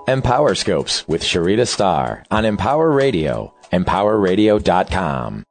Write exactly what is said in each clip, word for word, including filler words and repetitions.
Empower Scopes with Sharita Starr on Empower Radio, empower radio dot com.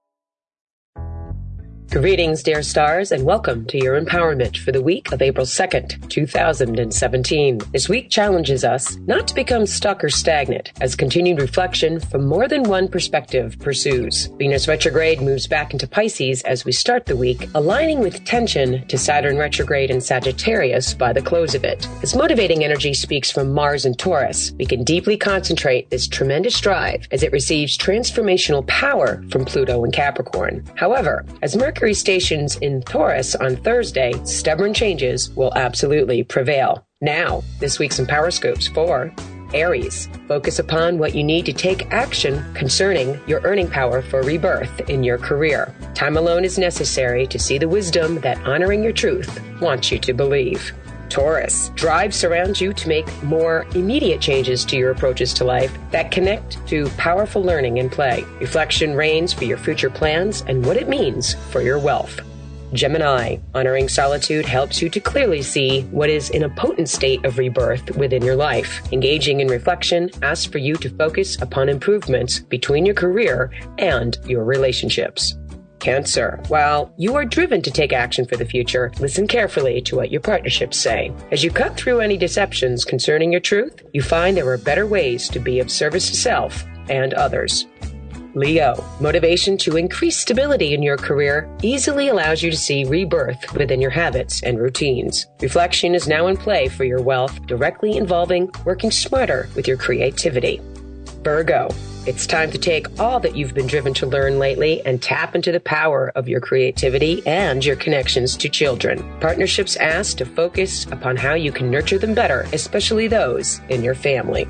Greetings, dear stars, and welcome to your empowerment for the week of April second, two thousand seventeen. This week challenges us not to become stuck or stagnant as continued reflection from more than one perspective pursues. Venus retrograde moves back into Pisces as we start the week, aligning with tension to Saturn retrograde in Sagittarius by the close of it. As motivating energy speaks from Mars and Taurus, we can deeply concentrate this tremendous drive as it receives transformational power from Pluto and Capricorn. However, as Mercury Mercury stations in Taurus on Thursday, stubborn changes will absolutely prevail. Now, this week's Empower Scopes for Aries. Focus upon what you need to take action concerning your earning power for rebirth in your career. Time alone is necessary to see the wisdom that honoring your truth wants you to believe. Taurus. Drive surrounds you to make more immediate changes to your approaches to life that connect to powerful learning and play. Reflection reigns for your future plans and what it means for your wealth. Gemini. Honoring solitude helps you to clearly see what is in a potent state of rebirth within your life. Engaging in reflection asks for you to focus upon improvements between your career and your relationships. Cancer. While you are driven to take action for the future, listen carefully to what your partnerships say. As you cut through any deceptions concerning your truth, you find there are better ways to be of service to self and others. Leo. Motivation to increase stability in your career easily allows you to see rebirth within your habits and routines. Reflection is now in play for your wealth, directly involving working smarter with your creativity. Virgo. It's time to take all that you've been driven to learn lately and tap into the power of your creativity and your connections to children. Partnerships ask to focus upon how you can nurture them better, especially those in your family.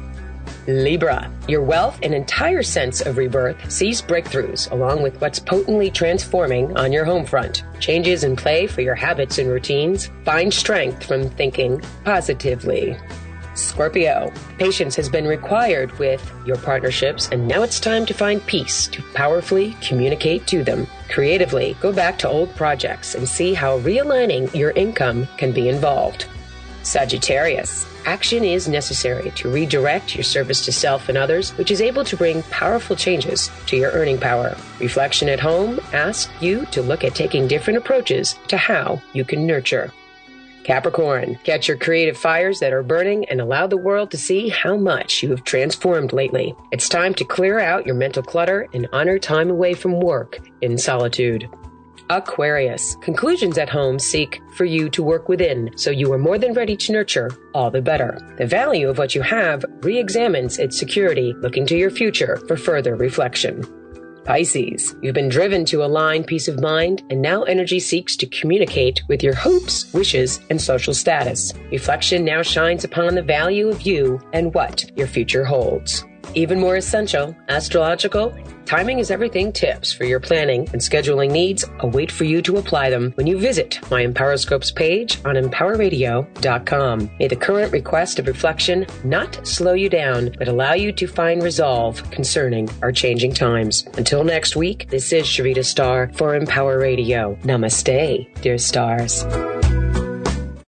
Libra. Your wealth and entire sense of rebirth sees breakthroughs along with what's potently transforming on your home front. Changes in play for your habits and routines. Find strength from thinking positively. Scorpio. Patience has been required with your partnerships, and now it's time to find peace to powerfully communicate to them. Creatively, go back to old projects and see how realigning your income can be involved. Sagittarius. Action is necessary to redirect your service to self and others, which is able to bring powerful changes to your earning power. Reflection at home asks you to look at taking different approaches to how you can nurture. Capricorn. Catch your creative fires that are burning and allow the world to see how much you have transformed lately. It's time to clear out your mental clutter and honor time away from work in solitude. Aquarius. Conclusions at home seek for you to work within, so you are more than ready to nurture, all the better. The value of what you have re-examines its security, looking to your future for further reflection. Pisces. You've been driven to align peace of mind, and now energy seeks to communicate with your hopes, wishes, and social status. Reflection now shines upon the value of you and what your future holds. Even more essential, astrological, timing is everything tips for your planning and scheduling needs await for you to apply them when you visit my Empower Scopes page on empower radio dot com. May the current request of reflection not slow you down, but allow you to find resolve concerning our changing times. Until next week, this is Sharita Starr for Empower Radio. Namaste, dear stars.